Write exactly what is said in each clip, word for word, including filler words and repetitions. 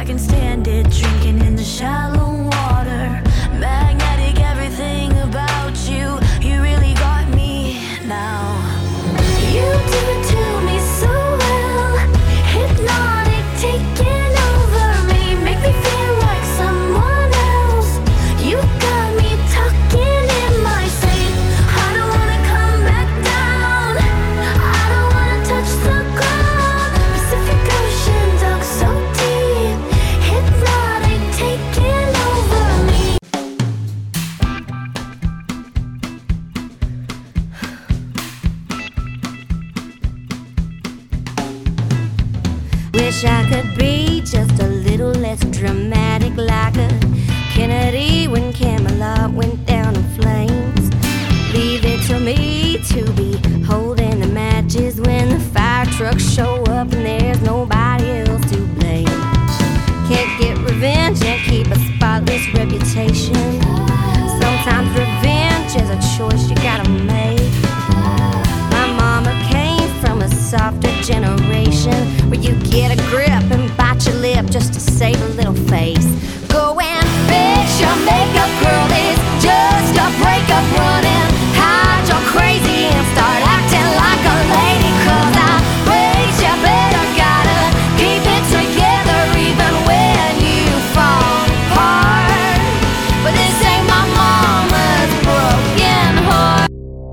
I can stand it, drinking in the shallow water. Magnetic, everything about you, you really got me now. You do it to me so well, hypnotic, taking over me, make me feel like someone else. You got me talking in my sleep. I don't wanna come back down, I don't wanna touch the ground. Pacific Ocean dug so deep, hypnotic, taking over me. Wish I could be just a little less dramatic, like a Kennedy when Camelot went down in flames. Leave it to me to be holding the matches when the fire trucks show up and there's nobody else to blame. Can't get revenge and keep a spotless reputation. Sometimes revenge is a choice you gotta make. My mama came from a softer generation where you get a grip and bite your lip just to save a little face. Go and fix your makeup, girl, it's just a breakup running. Hide your crazy and start acting like a lady, cause I raised you better, gotta keep it together even when you fall apart. But this ain't my mama's broken heart.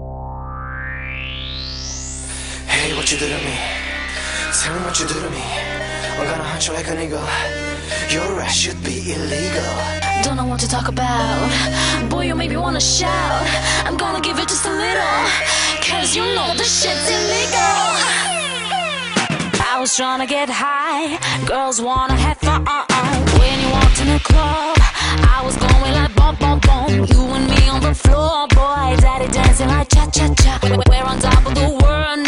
Hey, what you do to me? Tell me what you do to me. I'm gonna hunt you like a nigga. Your ass should be illegal. Don't know what to talk about, boy, you make me wanna shout. I'm gonna give it just a little, cause you know the shit's illegal. I was trying to get high, girls wanna have fun. When you walked in the club, I was going like boom, boom, boom. You and me on the floor, boy, daddy dancing like cha-cha-cha. We're on top of the world